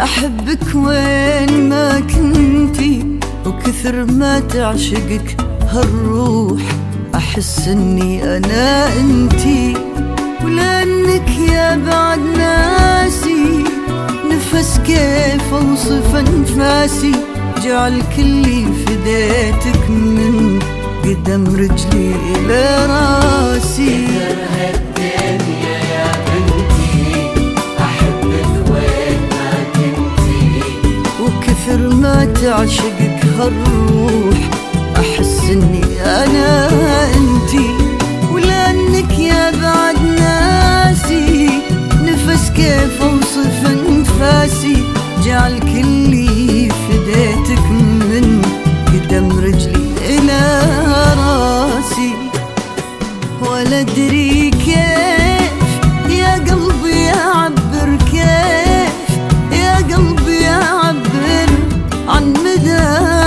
أحبك وين ما كنتي، وكثر ما تعشقك هالروح أحس إني أنا أنتي. ولأنك يا بعد ناسي نفس كيف أوصف أنفاسي، جعل كلي فديتك من قدم رجلي إلى راسي. الدنيا يا بنتي أحبك وين ما كنتي، وكثر ما تعشقك هالروح أحس إني أنا أنتي. ولأنك يا بعد ناسي نفس كيف أوصف أنفاسي، جعل كلي فديتك من قدم رجلي إلى راسي. ولا أدري كيف يا قلبي أعبر، كيف يا قلبي أعبر عن مدى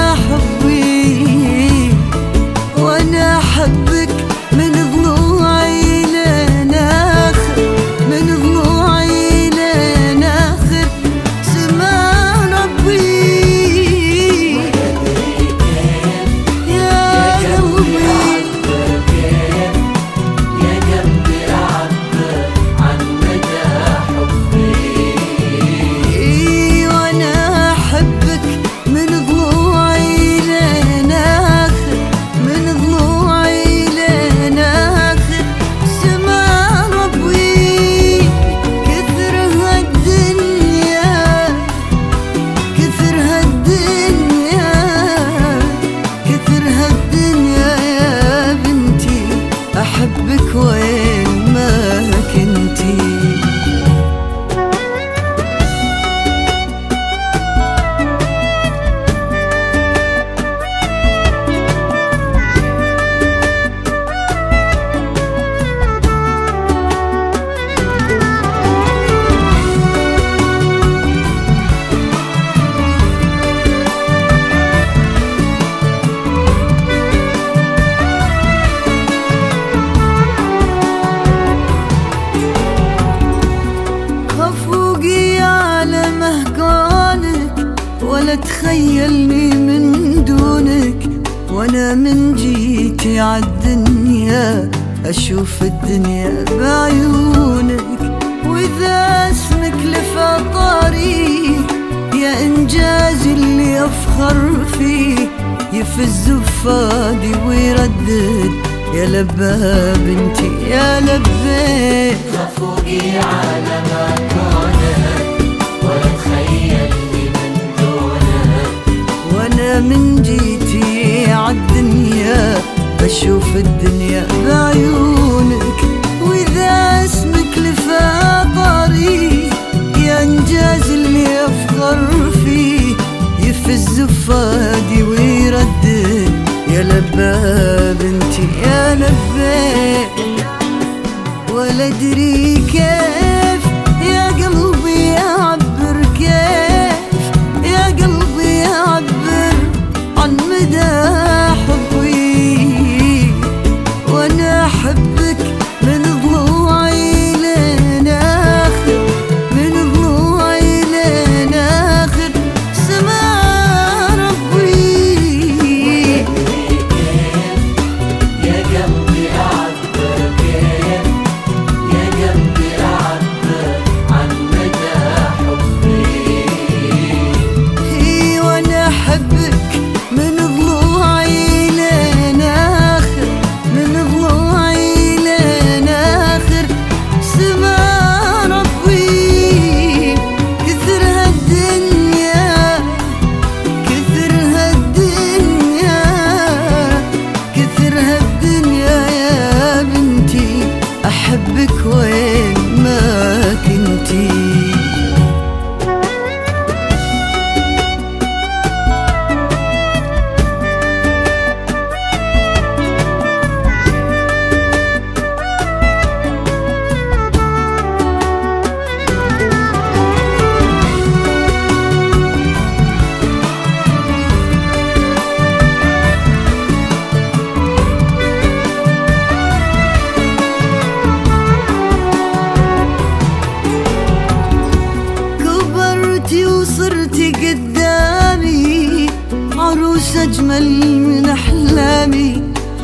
حبي. وأنا أحبك من ضلوعي لين آخر، من ضلوعي لين آخر سما ربي. يا قلبي يا قلبي أعبر عن مدى حبي. وأنا أحبك من ضلوعي لين آخر، من ضلوعي لين آخر سما ربي. كثر هالدنيا، كثر هالدنيا، كثر هالدنيا يا بنتي أحبك وين ما كنتي. خفوقي على مهجانك ولا تخيلني من دونك. وانا من جيتي عالدنيا اشوف الدنيا بعيونك. واذا اسمك لفى طريق يا انجاز اللي افخر فيه، يفز فادي ويردد يا لبى بنتي يا لبيت. خفوقي على مكانك ولا تخيلني من دونك. وانا من جيتي عالدنيا اشوف الدنيا بعيونك. واذا اسمك لفى طريق يا انجاز اللي افخر فيه، يفز فادي ويردد يا لبى بنتي يا لبيت. ولا ادري كيف يا قلبي اعبر، كيف يا قلبي اعبر عن مدى حبي. وانا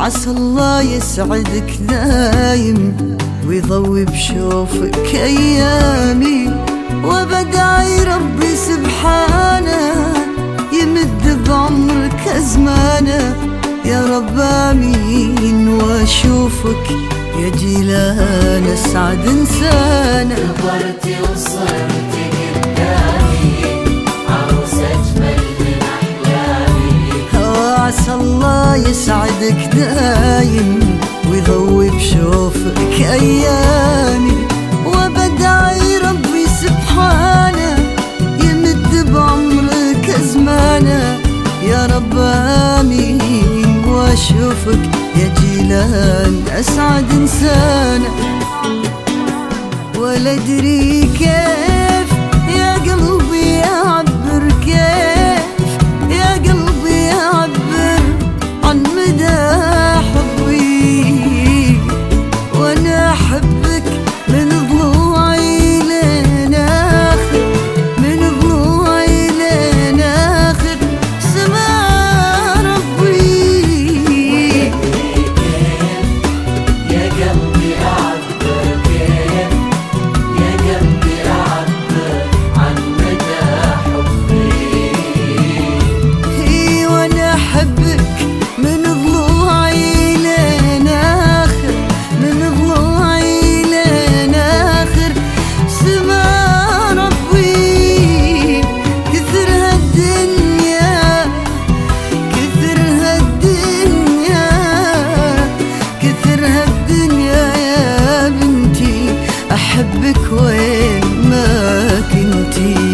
عسى الله يسعدك دايم ويضوي بشوفك أيامي، وبدعي ربي سبحانه يمد بعمرك أزمانه. يا رب آمين وأشوفك يا جيلان أسعد إنسانه. كبرتي وصرتي قدامي عروس أجمل من أحلامي. عسى الله يسعدك دايم ويضوي بشوفك أيامي، وبدعي ربي سبحانه يمد بعمرك أزمانه. يا رب آمين وأشوفك يا جيلان أسعد إنسانه. ولا أدري كيف يا قلبي أعبر، كيف يا قلبي أعبر عن مدى حبي، وأنا أحبك من ضلوعي لين آخر، من ضلوعي لين آخر سما ربي. يا قلبي أعبر كيف، يا قلبي أعبر عن مدى حبي. وأنا أحبك من ضلوعي لين آخر، من ضلوعي لين آخر سما ربي. كثر هالدنيا، كثر هالدنيا، كثر هالدنيا يا بنتي، أحبك وين ما كنتي.